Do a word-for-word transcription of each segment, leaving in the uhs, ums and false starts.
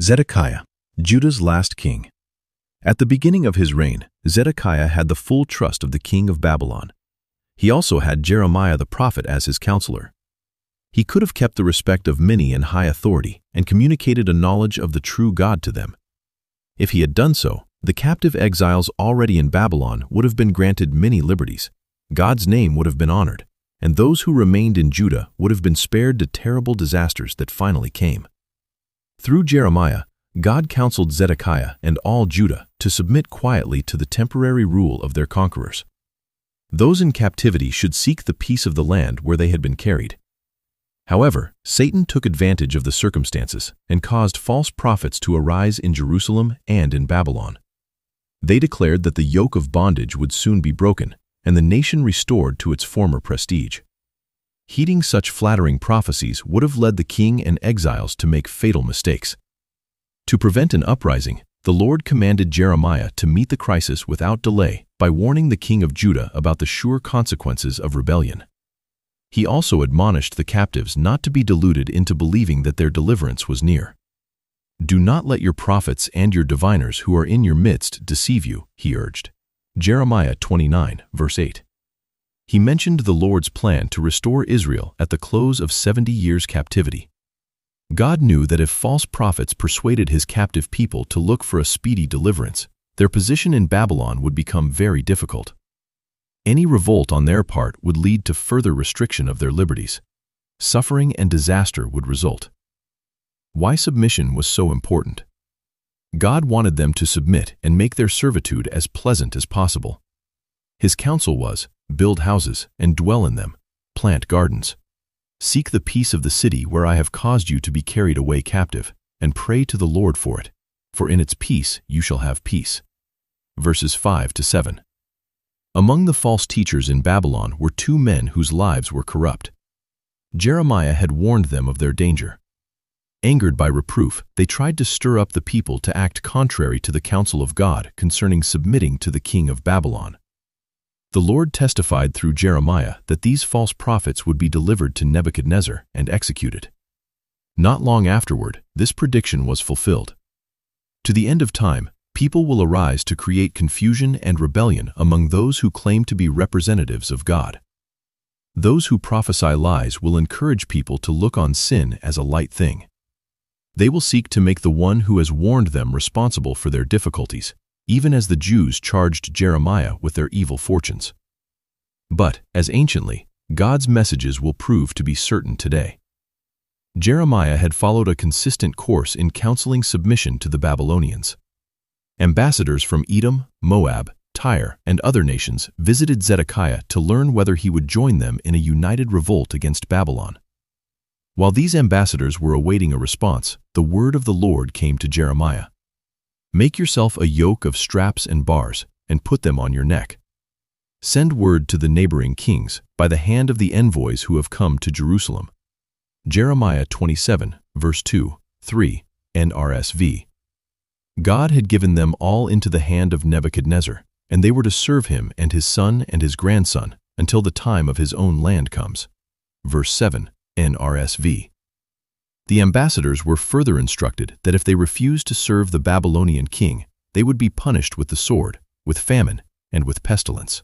Zedekiah, Judah's last king. At the beginning of his reign, Zedekiah had the full trust of the king of Babylon. He also had Jeremiah the prophet as his counselor. He could have kept the respect of many in high authority and communicated a knowledge of the true God to them. If he had done so, the captive exiles already in Babylon would have been granted many liberties. God's name would have been honored, and those who remained in Judah would have been spared the terrible disasters that finally came. Through Jeremiah, God counseled Zedekiah and all Judah to submit quietly to the temporary rule of their conquerors. Those in captivity should seek the peace of the land where they had been carried. However, Satan took advantage of the circumstances and caused false prophets to arise in Jerusalem and in Babylon. They declared that the yoke of bondage would soon be broken and the nation restored to its former prestige. Heeding such flattering prophecies would have led the king and exiles to make fatal mistakes. To prevent an uprising, the Lord commanded Jeremiah to meet the crisis without delay by warning the king of Judah about the sure consequences of rebellion. He also admonished the captives not to be deluded into believing that their deliverance was near. "Do not let your prophets and your diviners who are in your midst deceive you," he urged. Jeremiah twenty-nine, verse eight. He mentioned the Lord's plan to restore Israel at the close of seventy years' captivity. God knew that if false prophets persuaded his captive people to look for a speedy deliverance, their position in Babylon would become very difficult. Any revolt on their part would lead to further restriction of their liberties. Suffering and disaster would result. Why submission was so important? God wanted them to submit and make their servitude as pleasant as possible. His counsel was, build houses and dwell in them, plant gardens. Seek the peace of the city where I have caused you to be carried away captive, and pray to the Lord for it, for in its peace you shall have peace. Verses five to seven. Among the false teachers in Babylon were two men whose lives were corrupt. Jeremiah had warned them of their danger. Angered by reproof, they tried to stir up the people to act contrary to the counsel of God concerning submitting to the king of Babylon. The Lord testified through Jeremiah that these false prophets would be delivered to Nebuchadnezzar and executed. Not long afterward, this prediction was fulfilled. To the end of time, people will arise to create confusion and rebellion among those who claim to be representatives of God. Those who prophesy lies will encourage people to look on sin as a light thing. They will seek to make the one who has warned them responsible for their difficulties, even as the Jews charged Jeremiah with their evil fortunes. But, as anciently, God's messages will prove to be certain today. Jeremiah had followed a consistent course in counseling submission to the Babylonians. Ambassadors from Edom, Moab, Tyre, and other nations visited Zedekiah to learn whether he would join them in a united revolt against Babylon. While these ambassadors were awaiting a response, the word of the Lord came to Jeremiah. Make yourself a yoke of straps and bars, and put them on your neck. Send word to the neighboring kings by the hand of the envoys who have come to Jerusalem. Jeremiah twenty-seven, verse two, three, N R S V. God had given them all into the hand of Nebuchadnezzar, and they were to serve him and his son and his grandson until the time of his own land comes. Verse seven, N R S V. The ambassadors were further instructed that if they refused to serve the Babylonian king, they would be punished with the sword, with famine, and with pestilence.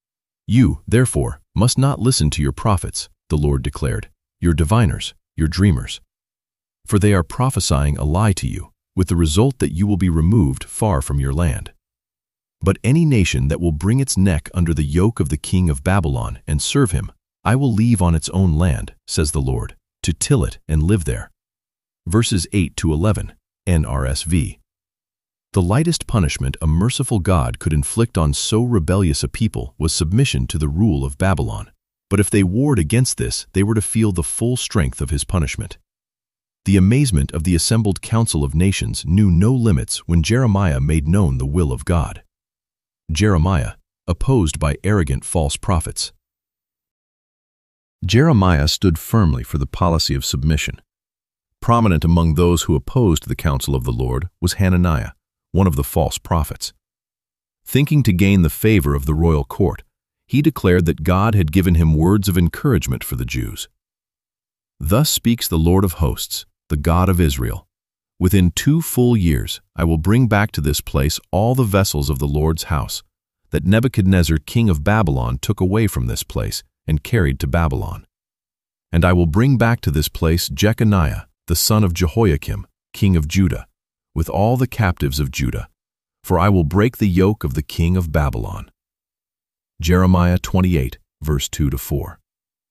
You, therefore, must not listen to your prophets, the Lord declared, your diviners, your dreamers. For they are prophesying a lie to you, with the result that you will be removed far from your land. But any nation that will bring its neck under the yoke of the king of Babylon and serve him, I will leave on its own land, says the Lord, to till it and live there. Verses eight to eleven, N R S V. The lightest punishment a merciful God could inflict on so rebellious a people was submission to the rule of Babylon. But if they warred against this, they were to feel the full strength of his punishment. The amazement of the assembled council of nations knew no limits when Jeremiah made known the will of God. Jeremiah, opposed by arrogant false prophets. Jeremiah stood firmly for the policy of submission. Prominent among those who opposed the counsel of the Lord was Hananiah, one of the false prophets. Thinking to gain the favor of the royal court, he declared that God had given him words of encouragement for the Jews. Thus speaks the Lord of hosts, the God of Israel. Within two full years, I will bring back to this place all the vessels of the Lord's house that Nebuchadnezzar, king of Babylon, took away from this place and carried to Babylon. And I will bring back to this place Jeconiah, the son of Jehoiakim, king of Judah, with all the captives of Judah, for I will break the yoke of the king of Babylon. Jeremiah twenty-eight, verse two to four.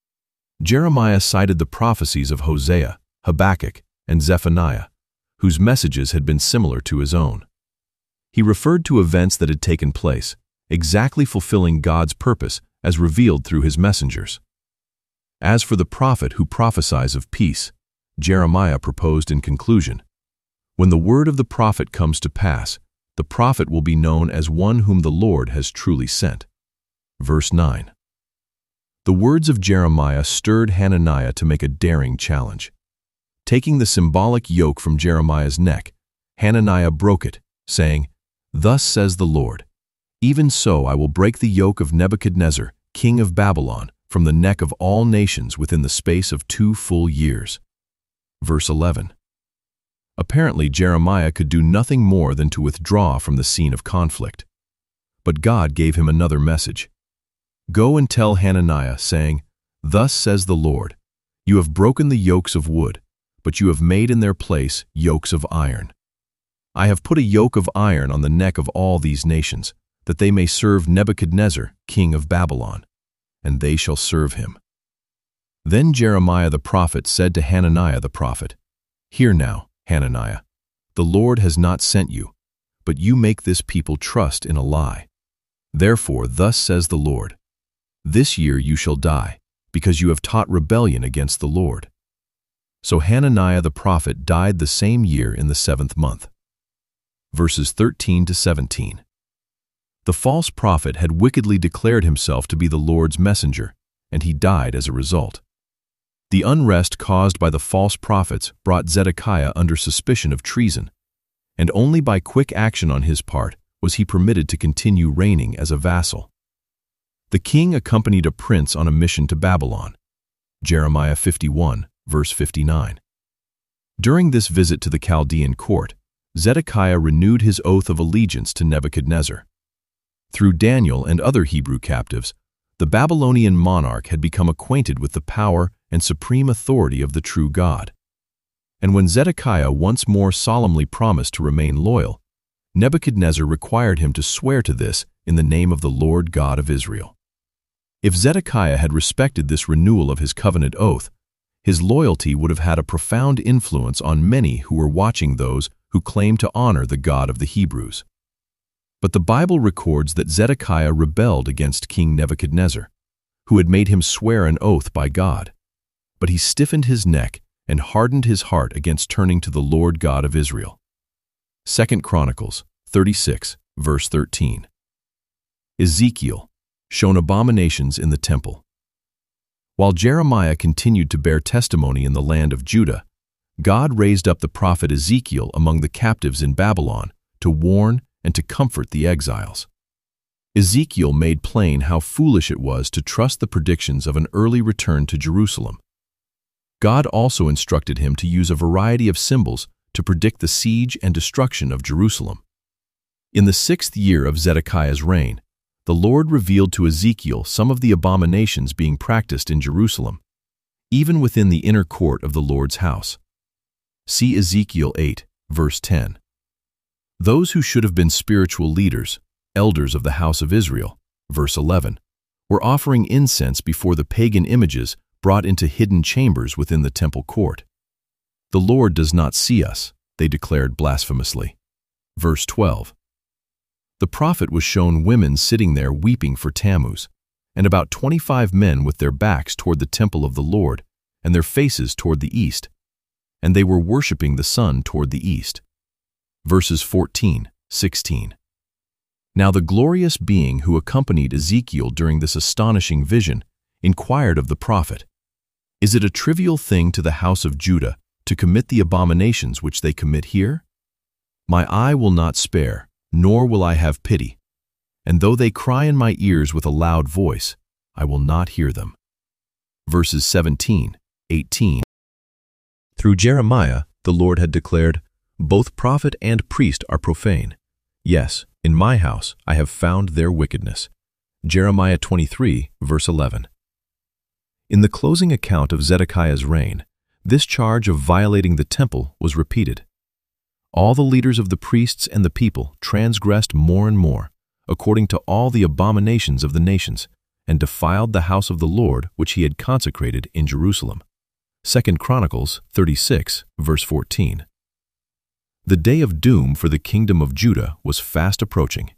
Jeremiah cited the prophecies of Hosea, Habakkuk, and Zephaniah, whose messages had been similar to his own. He referred to events that had taken place, exactly fulfilling God's purpose as revealed through his messengers. As for the prophet who prophesies of peace, Jeremiah proposed in conclusion, "When the word of the prophet comes to pass, the prophet will be known as one whom the Lord has truly sent." Verse nine. The words of Jeremiah stirred Hananiah to make a daring challenge. Taking the symbolic yoke from Jeremiah's neck, Hananiah broke it, saying, "Thus says the Lord, even so I will break the yoke of Nebuchadnezzar, king of Babylon, from the neck of all nations within the space of two full years." Verse eleven. Apparently, Jeremiah could do nothing more than to withdraw from the scene of conflict. But God gave him another message. "Go and tell Hananiah, saying, Thus says the Lord, you have broken the yokes of wood, but you have made in their place yokes of iron. I have put a yoke of iron on the neck of all these nations, that they may serve Nebuchadnezzar, king of Babylon, and they shall serve him." Then Jeremiah the prophet said to Hananiah the prophet, "Hear now, Hananiah, the Lord has not sent you, but you make this people trust in a lie. Therefore, thus says the Lord, this year you shall die, because you have taught rebellion against the Lord." So Hananiah the prophet died the same year in the seventh month. Verses thirteen to seventeen. The false prophet had wickedly declared himself to be the Lord's messenger, and he died as a result. The unrest caused by the false prophets brought Zedekiah under suspicion of treason, and only by quick action on his part was he permitted to continue reigning as a vassal. The king accompanied a prince on a mission to Babylon. Jeremiah fifty-one, verse fifty-nine. During this visit to the Chaldean court, Zedekiah renewed his oath of allegiance to Nebuchadnezzar. Through Daniel and other Hebrew captives, the Babylonian monarch had become acquainted with the power and supreme authority of the true God. And when Zedekiah once more solemnly promised to remain loyal, Nebuchadnezzar required him to swear to this in the name of the Lord God of Israel. If Zedekiah had respected this renewal of his covenant oath, his loyalty would have had a profound influence on many who were watching those who claimed to honor the God of the Hebrews. But the Bible records that Zedekiah rebelled against King Nebuchadnezzar, who had made him swear an oath by God. But he stiffened his neck and hardened his heart against turning to the Lord God of Israel. Second Chronicles thirty-six, verse thirteen. Ezekiel, shown abominations in the temple. While Jeremiah continued to bear testimony in the land of Judah, God raised up the prophet Ezekiel among the captives in Babylon to warn and to comfort the exiles. Ezekiel made plain how foolish it was to trust the predictions of an early return to Jerusalem. God also instructed him to use a variety of symbols to predict the siege and destruction of Jerusalem. In the sixth year of Zedekiah's reign, the Lord revealed to Ezekiel some of the abominations being practiced in Jerusalem, even within the inner court of the Lord's house. See Ezekiel eight, verse ten. Those who should have been spiritual leaders, elders of the house of Israel, verse eleven, were offering incense before the pagan images brought into hidden chambers within the temple court. "The Lord does not see us," they declared blasphemously. Verse twelve. The prophet was shown women sitting there weeping for Tammuz, and about twenty-five men with their backs toward the temple of the Lord and their faces toward the east, and they were worshiping the sun toward the east. Verses fourteen, sixteen. Now the glorious being who accompanied Ezekiel during this astonishing vision inquired of the prophet, "Is it a trivial thing to the house of Judah to commit the abominations which they commit here? My eye will not spare, nor will I have pity, and though they cry in my ears with a loud voice, I will not hear them." Verses seventeen, eighteen. Through Jeremiah, the Lord had declared, Both prophet and priest are profane. Yes, in my house I have found their wickedness. Jeremiah twenty-three, verse eleven. In the closing account of Zedekiah's reign, this charge of violating the temple was repeated. All the leaders of the priests and the people transgressed more and more, according to all the abominations of the nations, and defiled the house of the Lord which he had consecrated in Jerusalem. Second Chronicles thirty-six, verse fourteen. The day of doom for the kingdom of Judah was fast approaching.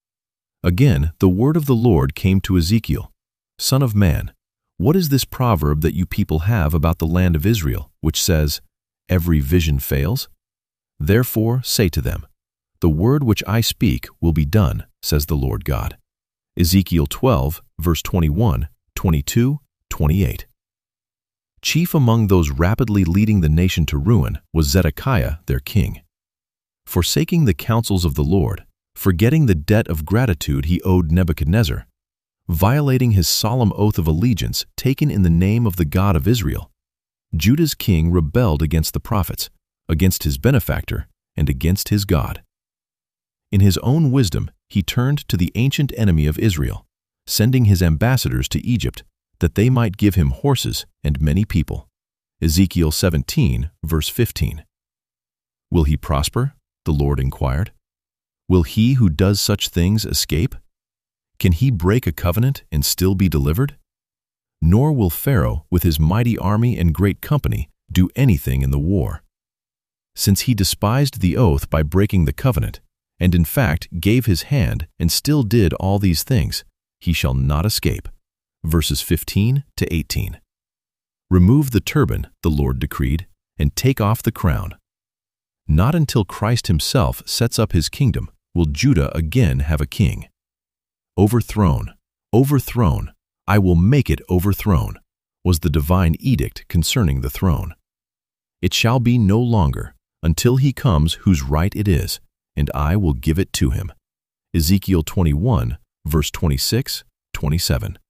Again, the word of the Lord came to Ezekiel, "Son of man, what is this proverb that you people have about the land of Israel, which says, 'Every vision fails'? Therefore say to them, 'The word which I speak will be done,' says the Lord God." Ezekiel twelve, verse twenty-one, twenty-two, twenty-eight. Chief among those rapidly leading the nation to ruin was Zedekiah, their king. Forsaking the counsels of the Lord, forgetting the debt of gratitude he owed Nebuchadnezzar, violating his solemn oath of allegiance taken in the name of the God of Israel, Judah's king rebelled against the prophets, against his benefactor, and against his God. In his own wisdom, he turned to the ancient enemy of Israel, sending his ambassadors to Egypt, that they might give him horses and many people. Ezekiel seventeen, verse fifteen. Will he prosper? The Lord inquired. Will he who does such things escape? Can he break a covenant and still be delivered? Nor will Pharaoh, with his mighty army and great company, do anything in the war. Since he despised the oath by breaking the covenant, and in fact gave his hand and still did all these things, he shall not escape. Verses fifteen to eighteen. Remove the turban, the Lord decreed, and take off the crown. Not until Christ himself sets up his kingdom will Judah again have a king. Overthrown, overthrown, I will make it overthrown, was the divine edict concerning the throne. It shall be no longer, until he comes whose right it is, and I will give it to him. Ezekiel twenty-one, verse twenty-six, twenty-seven.